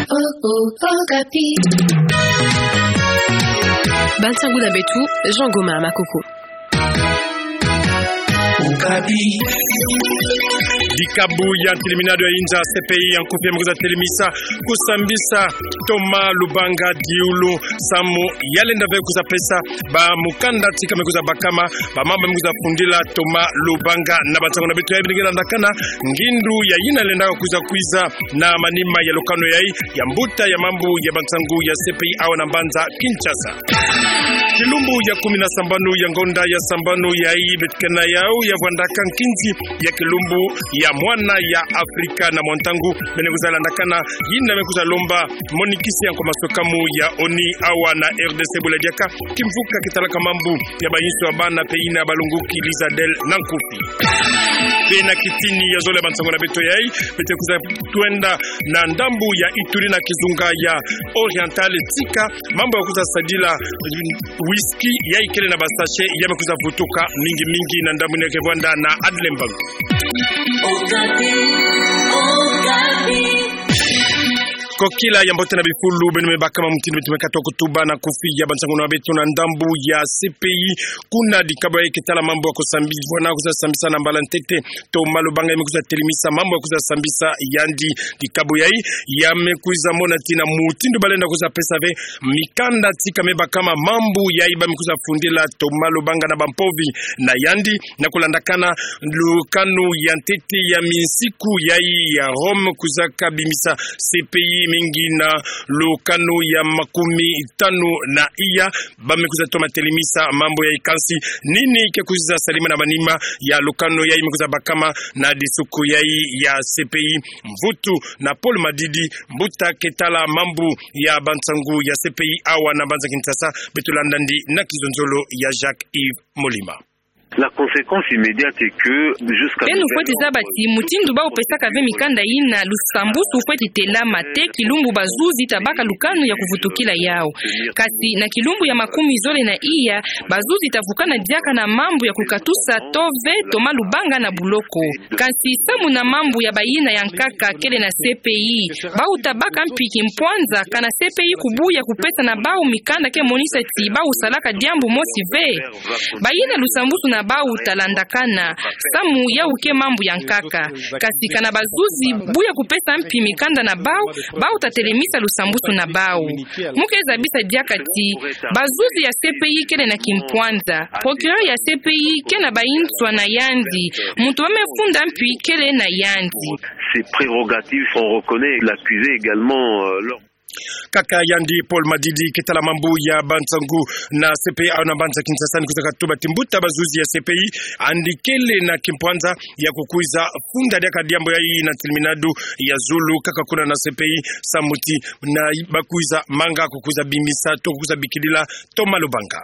Bantangu na betu, Jean Goma Makoko. Dikabu ya terminado ya inja CPI yankufia mkuza telemisa kusambisa Toma Lubanga Diulu Samu yalenda ve kuza pesa ba mukanda tika mekuza bakama ba mamba mkuza fundila Toma Lubanga na batango na betu ya ibinigela ndakana ngindu ya yina lenda kuza kuiza na manima ya lokano ya ya mbuta ya mambu ya batangu ya CPI awa na mbanza Kinshasa. Kilumbu ya 10 sambanu ya ngonda ya sambanu ya hii betkana yao ya vandaka nkinzi ya kilumbu ya mwana ya Afrika na mwantangu beneguzala ndakana yina mekuza lomba monikisi yanko masokamu ya oni awa na RDC Buladiaka kimvuka kitalaka mambu ya bayisu abana peina balunguki Lizadel Nankufi bena kitini ya zole bantango na beto yai betekuza tuenda na ndambu ya Ituri na Kizunga ya Oriental tika mambo ya kuza sadila whisky ya ikele na basashe ya mekuza vutuka mingi na ndambu ya Kevanda na Adlenburg. Kokila ya mbote na bifulu benime bakama mtini betumekatwa kutuba na kufi ya bansangu na betu na ndambu ya CPI kuna dikaba ya kitala mambo ya kusambiza wana kusambisa na mbalantete to malubanga imekuza telimisa mambo ya kusambisa yandi dikabu yai ya mekuza mona tina mutindo balenda kuza pesa ve mikanda tika meba kama mambo yai ba mekuza fundila to malubanga na bampovi na yandi na kulandakana lukanu ya ntete ya minsiku yai ya Rome kuzaka bimisa CPI mingi na lukano ya 15 na iya bamekuza toma telimisa mambo ya ikansi nini kekuza salima na banima ya lukano ya imekuza bakama na disuku ya CPI mvutu na Paul Madidi mbuta ketala mambo ya bantangu ya CPI awa na banza Kinshasa betulandandi na kizonzolo ya Jacques Yves Molima. La conséquence immédiate est que jusqu'à nous faut zabati mutindu ba opesa kave mikanda ina lusambusu fweti telama te kilumbu bazuzi tabaka lukano ya kuvutukila yao kasi na kilumbu ya makumi zole na iya bazuzi tavukana diaka na mambo ya kukatusa tove Toma Lubanga na buloko kasi samu na mambo ya bayina ya nkaka kele na CPI ba utabaka mpiki mpwanza kana CPI kubuya kupesa na bao mikanda ke monisa ti ba usalaka diambu mosi ve bayina lusambusu na bau talandakana samu ya uke mambu ya nkaka kasi kana bazuzi buya kupesa mpi mikanda na bau tatelemisa lusambusu na bau mukeza bisa diakati bazuzi ya CPI kele na kimpwanza procureur ya CPI kena baintswa na yandi muntu wamefunda mpi kele na yandi ces prérogatives on reconnaît l'accusé également Kaka yandi Paul Madidi ketala mambu ya bantangu na CPI au na banza Kinshasa ni kuzaka tuba timbuta bazuzi ya CPI andikele na kimpwanza ya kukuiza funda ya kadiambo ya hii na terminado ya Zulu kaka kuna na CPI samuti na bakuiza manga kukuza bimisa to kukuza bikidila Toma Lubanga.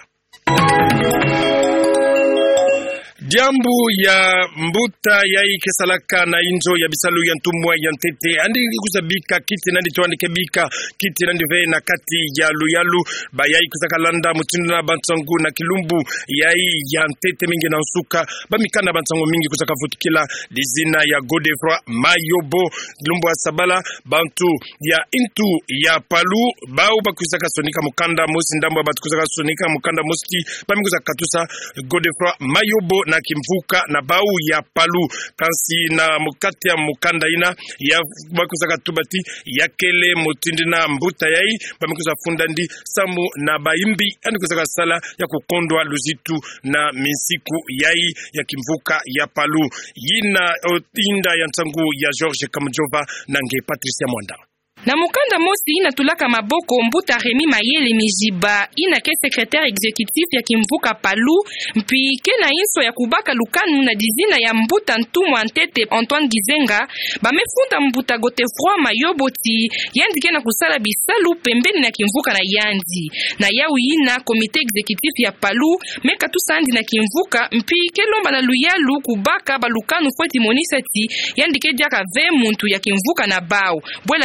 Diambu ya mbuta ya ikesalaka na inzo ya bisalu ya ntumwa ya ntete andi kuzabika kiti nandi tuandike bika kiti nandi ve na kati ya luyalu ba ya ikuzaka landa mutindu na bantangu na kilumbu ya ntete mingi na nsuka ba mikanda bantangu mingi kuzaka futukila dizina ya Godefroy Mayobo lumbu wa Sabala bantu ya intu ya Palu bau bakuzaka sonika mukanda mosi ndambu wa batukuzaka sonika mukanda moski ba mingi kuzaka katusa Godefroy Mayobo na kimvuka na bau ya Palu kansi na mukati ya mukanda ina ya bakuzaka tubati ya kele mutindi na mbuta yai bamikuza fundandi samu na baimbi ani kuzaka sala ya kukondwa luzitu na minsiku yai ya kimvuka ya Palu yina otinda ya ntangu ya George Kamjova na nge Patricia Mwanda. Na mukanda mosi ina tulaka maboko mbuta Remi Mayele Mijiba ina ke secrétaire exécutif ya kimvuka Palu mpi ke na inso ya kubaka lukanu na dizina ya mbuta ntumu antete Antoine Gizenga bamefunda mbuta Godefroy Mayobo ti yandike na kusala bisalu pembeni na kimvuka na yandi na yau ina komite exécutif ya Palu meka tusandi na kimvuka mpi ke lomba na luyalu kubaka balukanu fweti monisa ti yandike diaka ve muntu ya kimvuka na bao bwela diaka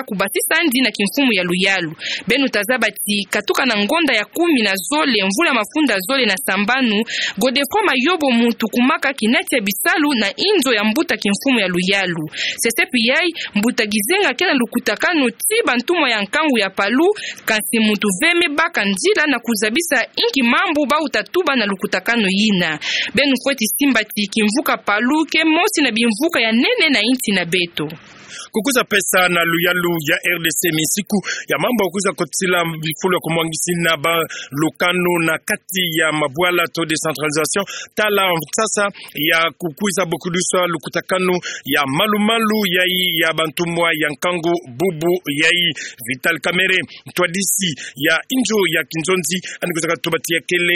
kubasisandi na kimfumu ya luyalu. Benu tazabati katuka na ngonda ya 10 na zole mvula mafunda zole na sambanu Godefro mayobo mutu kumaka kinati ya bisalu na inzo ya mbuta kimfumu ya luyalu. Sesepi yai mbuta gizenga kena lukutakano ti bantumo ya nkangu ya palu kansi mutu veme baka njila na kuzabisa inki mambu ba utatuba na lukutakano yina. Benu fweti simbati kimvuka palu ke mosi na bimvuka ya nene na inti na beto. Kukuza pesa na luyalu ya RDC misiku ya mambo kukuza kotila bifulo ya kumwangisi na ba lukano na kati ya mabwala to decentralisation tala sasa ya kukuza bokuduswa lukutakano ya malumalu ya bantumwa ya nkango bubu yai Vital Kamere twadisi ya injo ya Kinzonzi anikuzaka tubati ya kele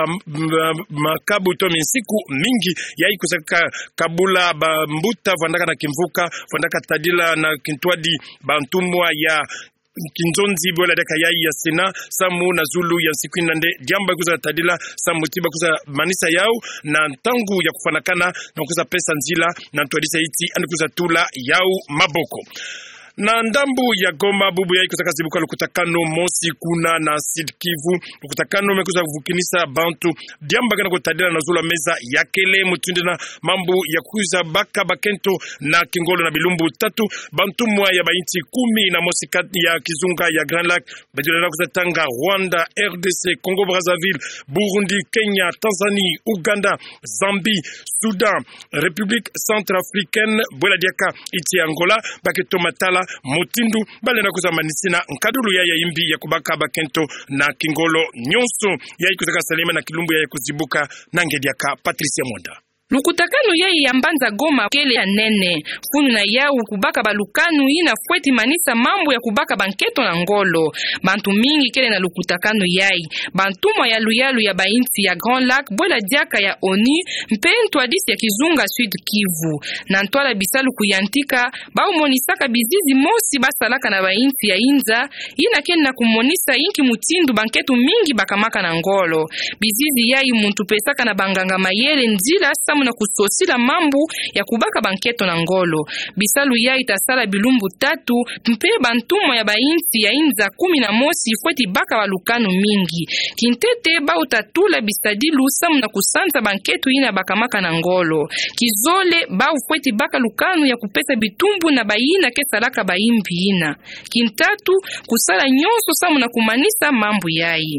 makabu to misiku mingi yai kuzaka kabula ba mbuta vandaka na kimvuka vandaka tadila na Kintwadi bantumwa ya Kinzonzi bola deka yai ya Sena Samu na Zulu ya siku nande diamba kuza tadila Samu tiba kuza manisa yao na tangu ya kufanakana na kuza pesa nzila na twadisa iti anikuza tula yao maboko. Na ndambu ya Goma bubu ya kusaka zibuka lukutakano mosi kuna na Sud Kivu lukutakano mekuza kuvukinisa bantu diamba kana kutadila na zula meza ya kele mutunde na mambu ya kuza baka bakento na Kingolo na Bilumbu tatu bantu mwa ya bainti 10 na mosi kati ya Kizunga ya Grand Lac badila kuzatanga Rwanda, RDC, Congo Brazzaville, Burundi, Kenya, Tanzania, Uganda, Zambie, Soudan, République Centrafricaine, Boladiaka, iti Angola, baketo matala Mutindu bale na kuzamanisi na nkadulu ya imbi ya kubaka bakento na Kingolo nyonso ya ikuzaka salima na kilumbu ya kuzibuka na ngediaka Patricia Monda. Lukutakano yai ya mbanza Goma kele ya nene funu na yau kubaka balukanu ina fweti manisa mambo ya kubaka banketo na ngolo bantu mingi kele na lukutakano yai bantumwa ya luyalu ya bainti ya Grand Lac bola diaka ya ONU mpentu adisi ya Kizunga Sud Kivu na ntwala bisalu kuyantika ba umonisaka bizizi mosi basalaka na bainti ya Inza ina kene na kumonisa inki mutindu banketu mingi bakamaka na ngolo bizizi yai muntu pesaka na banganga mayele nzila na kusosila mambu ya kubaka banketo na ngolo bisalu ya itasala bilumbu tatu mpe bantumo ya bainti ya Inza 11 fweti baka walukano mingi kintete ba utatula bisadilu samu na kusanza banketo ina bakamaka na ngolo kizole ba ufweti baka lukano ya kupesa bitumbu na bayina kesalaka baimbi ina kintatu kusala nyonso samu na kumanisa mambu yai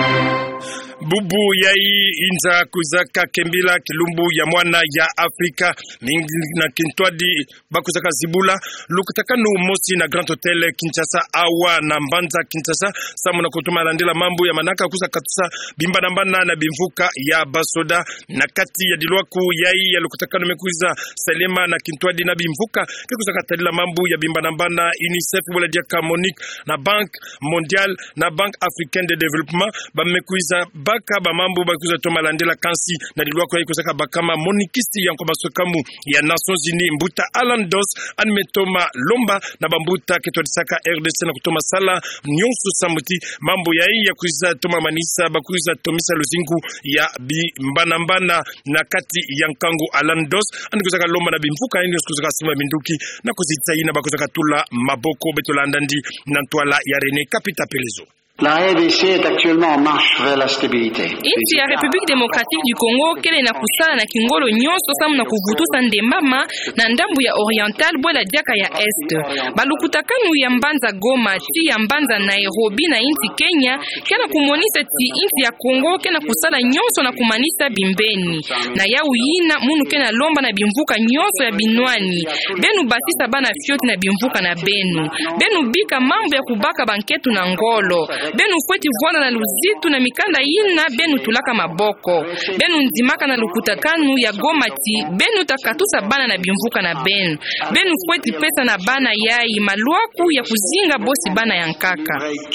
bubu yai Inza kuzaka kembila kilumbu ya mwana ya Afrika mingi na Kintwadi bakuzaka zibula lukutakano mosi na Grand Hotel Kinshasa awa na Mbanza Kinshasa samu na kutuma landela mambo ya manaka kuza katusa bimba nambana na bimvuka ya Basoda na kati ya dilwaku yai ya lukutakano mekuza Selema na Kintwadi na bimvuka kikuza katadila mambo ya bimba nambana UNICEF bola diaka Monique na Banque Mondiale na Banque Africaine de Développement bamekuza baka ba mambo bakuza toma landela kansi na dilwako ya kusaka bakama monikisti ya nkobasokamu ya Nations Unies mbuta Alan Dos anmetoma lomba na bambuta ketodisaka RDC na kutoma sala nyonso samuti mambo ya hii ya kuza toma manisa bakuza tomisa luzingu ya mbana na kati ya nkangu Alan Dos anikuzaka lomba na bimfuka indi kuzaka sima minduki na kuzitsaina bakuzaka tula maboko betolandandi na ntwala ya René Kapita Pelezo. La RDC est actuellement en marche vers la stabilité. Inchi ya République démocratique du Congo kele na kusala na Kingolo nyonso samu na kuvutusa ndemama na ndambu ya oriental bola diaka ya est. Balukutakanu ya Mbanza Goma ti ya Mbanza Nairobi na inchi Kenya kena kumonisa ti inchi ya Congo kena kusala nyonso na kumanisa bimbeni. Na yau yina munu kena lomba na bimvuka nyonso ya binwani. Benu basisa bana fioti na bimvuka na benu. Benu bika mambo ya kubaka banketu na ngolo. Benu fweti vwana na luzitu na mikanda ina benu tulaka maboko. Benu nzimaka na lukutakanu ya Goma ti benu takatusa bana na bimvuka na benu. Benu fweti pesa na bana yai maluaku ya kuzinga bosi bana ya nkaka.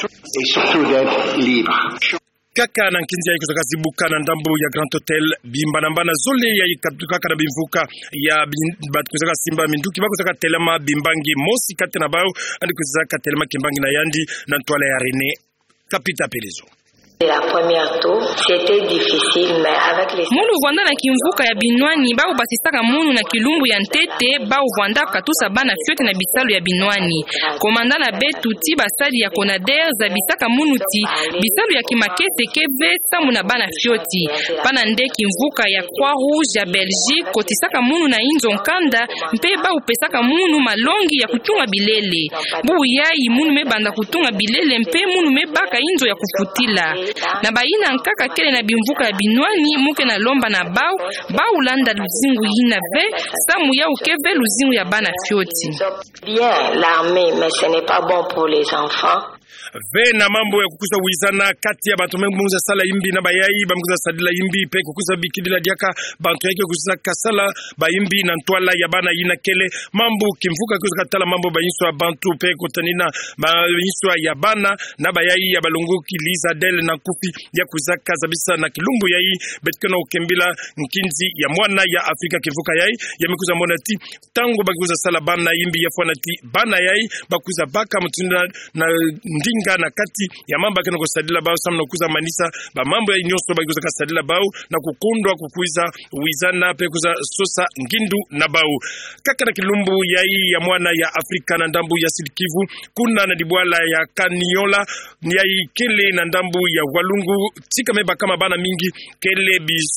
Kaka na nkinzi ya kutoka zibuka na ndambu ya Grand Hotel bimba nambana zole ya kaka na bimvuka ya kutoka Simba Minduki kutoka Telema Bimbangi mosi kate na bao andi kutoka Telema Kimbangi na Yandi na ntwala ya René Kapita Pelezo. La première tour, c'était difficile, mais avec les munu vwanda na kimvuka ya binwani bao basisaka munu na kilumbu ya ntete bao vwanda katusa bana fyote na bisalu ya binwani. Komanda na betu ti basali ya konader za bisaka munu ti bisalu ya kimakese keve samu na bana fyoti. Pana nde kimvuka ya Croix Rouge ya Belgique kotisaka munu na inzo nkanda mpe bao pesaka munu malongi ya kutunga bilele. Buu yai munu mebanda kutunga bilele mpe munu mebaka inzo ya kufutila. Na baina nkaka kele na bimvuka ya binwani muke na lomba na bao landa luzingu hina ve samu ya ukeve luzingu ya bana fyoti. Bien l'armée, mais ce n'est pas bon pour les enfants. Vena mambo ya kukuza wizana kati ya bantu munza sala imbi na bayai bamuza sadila imbi pe kukuza bikidila diaka bantu yake kukuza kasala ba imbi na ntwala ya bana yina kele mambo kimvuka kukuza katala mambo bayinswa bantu pe kutanina bayinswa ya bana na bayai ya balungu kiliza del na kufi ya kuzaka zabisa na kilumbu yai betkona ukembila nkinzi ya mwana ya Afrika kivuka yai ya mikuza monati tango bakuza sala bana imbi ya fanati bana yai bakuza baka mutunda na ndinga na kati ya mambo akena kusadila bao samna kuza manisa ba mambo ya nyoso baguza kasadila bao na kukundwa kukuiza wizana pe kuza sosa ngindu na bao kaka na kilumbu ya mwana ya Afrika na ndambu ya Sidikivu kuna na dibwala ya Kaniola yai kele na ndambu ya Walungu tika meba kama bana mingi kele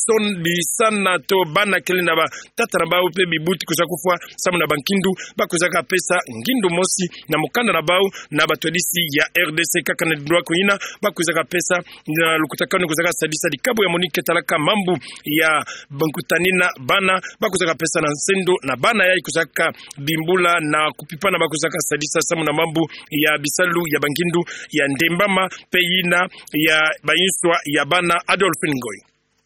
bisana to bana kele na ba tatara bao pe bibuti kuza kufwa samu na bankindu bakuza ka pesa ngindu mosi na mukanda na bao na batodisi ya RDC kaka na dwa kuina bakuzaka pesa na lukutakano kuzaka sadisa dikabu ya Monique talaka mambu ya bankutanina bana bakuzaka pesa na nsendo na bana ya kuzaka bimbula na kupipana bakuzaka sadisa samu na mambu ya bisalu ya bangindu ya ndembama peyina ya bayinswa ya bana Adolphe Ngoy.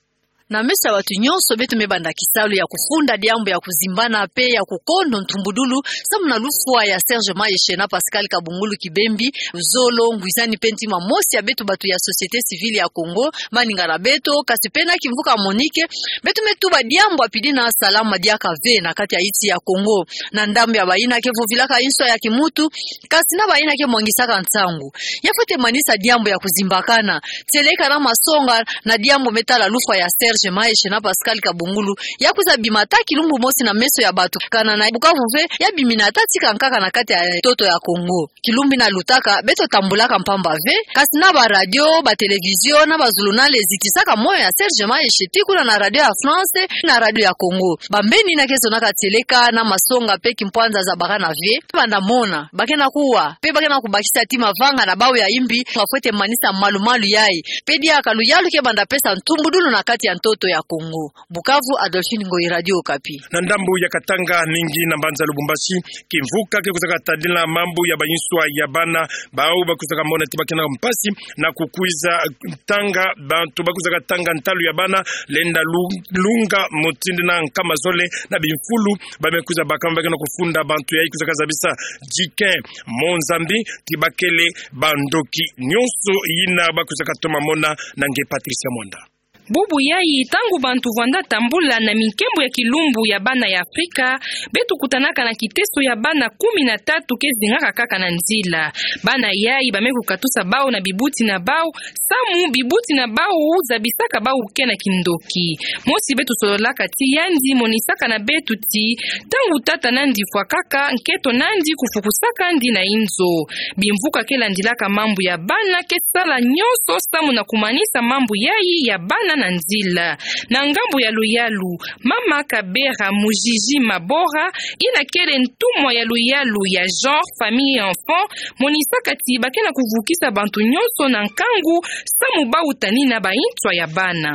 Na mesa watu nyonso betu mebanda kisalu ya kufunda diambo ya kuzimbana pe ya kukondo ntumbudulu samu na lufua ya Serge Maeshe na Pascal Kabungulu Kibembi Zolo Ngwizani Pentima mosi ya betu batu ya société civile ya Congo maningala beto kasipena kimvuka Monique betu metuba diambo apidi na salama diaka ve na kati ya iti ya Congo na ndambo ya baina ke vovilaka inso ya kimutu kasina baina ke mwangisaka ntangu yafote manisa diambo ya kuzimbakana teleka na masonga na diambo metala lufua ya Serge Maeshe na Pascal Kabungulu ya kuza bimata kilumbu mosi na meso ya batu kana na Bukavu ve ya biminata tika nkaka na kati ya toto ya Congo kilumbi na lutaka beto tambulaka mpamba ve kasi na ba radio ba television na bazulunale zitisaka moyo ya Serge Maeshe tikula na radio ya France na radio ya Congo bambeni na kezo na kateleka na masonga pe kimpwanza za bakana ve banda mona bakena kuwa pe bakena kubakisa tima vanga na bawe ya imbi wafwete manisa malumalu yai pe dia kaluyalu ke banda pesa ntumbudulu na kati ya toto ya Congo. Bukavu, Adolphine Ngoyi, Radio Okapi. Na ndambu ya Katanga ningi na Mbanza Lubumbashi kimvuka ke kuzaka tadila mambo ya bayinswa ya bana bao bakuzaka mona tibakena mpasi na kukuiza tanga bantu bakuzaka tanga ntalu ya bana lenda lunga mutindi na nkama zole na bimfulu bamekuza bakamba kana kufunda bantu ya ikuzaka zabisa jiken Monzambi tibakele bandoki nyonso yina bakuzaka toma mona na nge Patricia Monda. Bubu yai tangu bantu vwanda tambula na minkembo ya kilumbu ya bana ya Afrika betu kutanaka na kiteso ya bana 13 kezingaka kaka na nzila bana yai bameku katusa bao na bibuti na bao samu bibuti na bao uza bisaka bao kena kindoki mosi betu sololaka ti yandi monisaka na betu ti tangu tata nandi fwa kaka nketo nandi kufukusaka ndi na inzo bimvuka kela ndilaka mambu ya bana kesala nyonso samu na kumanisa mambu yai ya bana na nzila na ngambo ya Luyalu mama Kabera Mujiji Mabora ina kele ntumwa ya Luyalu ya genre famille enfant monisaka ti bakena kuvukisa bantu nyonso na nkangu samu bautani na baintwa ya bana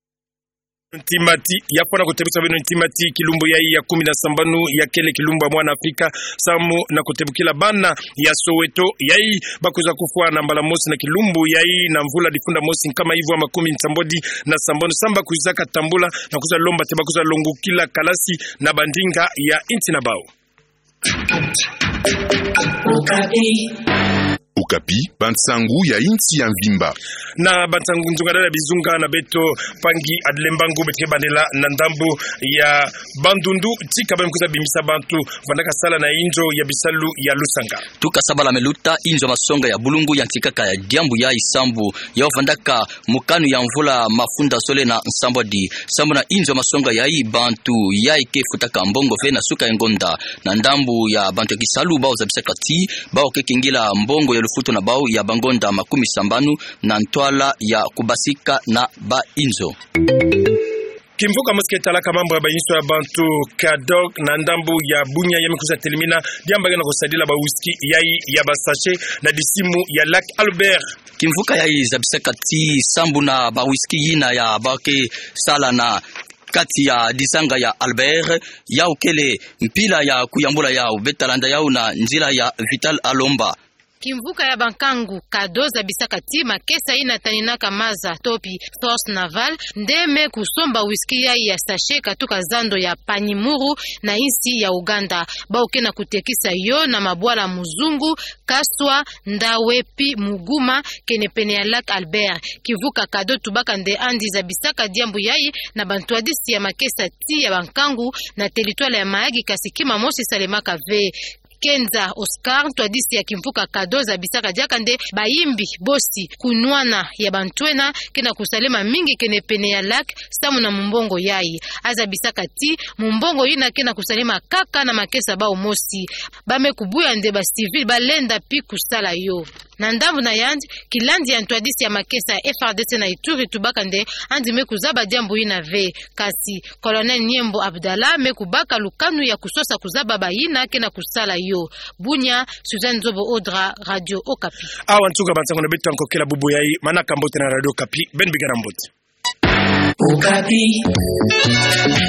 Timati yapona kutebisa beno timati kilumbu ya 17 ya kele kilumbu mwana Afrika samu na kutebukila bana ya Soweto yai bakuza kufua na mbala mosi na kilumbu yai na mvula difunda mosi kama hivyo ama 10 nsambodi na sambono samba kuzaka tambula na kuza lomba te bakuza longu kila kalasi na bandinga ya inti na bao. Okapi Bantsangu ya inti ya Mvimba na Bantsangu nzungana bizunga na beto pangi adlembangu betike bandela na ndambu ya bandundu tika bamkuza bimisa bantu vandaka sala na injo ya bisalu ya Lusanga tuka sabala meluta injo masonga ya bulungu ya ntikaka ya diambu ya isambu ya vandaka mukanu ya mvula mafunda sole na nsambo di sambo na injo masonga ya bantu ya ike futaka mbongo fe na suka engonda na ndambu ya bantu ya kisalu bao za bisakati bao kekingila mbongo ya lufuto na bao ya bangonda makumi sambanu na ntwala ya kubasika na ba inzo Kimvuka musketala kamambo ya bayinso ya bantu kadok na ndambu ya bunya ya mikuza telimina diambage na kusadila ba whisky yai ya basache na disimu ya Lac Albert Kimvuka yai za bisakati sambu na ba whisky yina ya bake sala na kati ya disanga ya Albert ya ukele mpila ya kuyambula ya betalanda ya na njila ya Vital Alomba Kimvuka ya bankangu kadoza bisakati makesa ina tanina kamaza topi force naval ndeme kusomba whisky ya sachet katuka zando ya Panyimuru na insi ya Uganda baoke na kutekisa yo na mabwala muzungu kaswa ndawepi muguma kenepene ya Lac Albert kivuka kado tubaka nde andi za bisaka diambu yai na bantuadisi ya makesa ti ya bankangu na teritwala ya Mahagi kasikima mosi salemaka ve Kenza Oscar twadisi ya kimvuka kadoza bisaka diakande bayimbi bosi kunwana ya bantwena kena kusalema mingi kene pene ya Lac samu na mumbongo yai aza bisaka ti mumbongo yina kena kusalema kaka na makesa bao mosi bame kubuya nde ba civil balenda pi kusala yo na ndambu na yandi kilandi ya ntwadisi ya makesa ya FRDC na Ituri tubaka nde andi mekuzaba diambu yina ve kasi Colonel Nyembo Abdallah mekubaka lukanu ya kusosa kuzaba bayina kena kusala yo Bunya Suzanne Zobo Odra Radio Okapi awa ntuga Bantsangu na betu ankokela bubu yai manaka mbote na Radio Okapi ben bigana mbote Okapi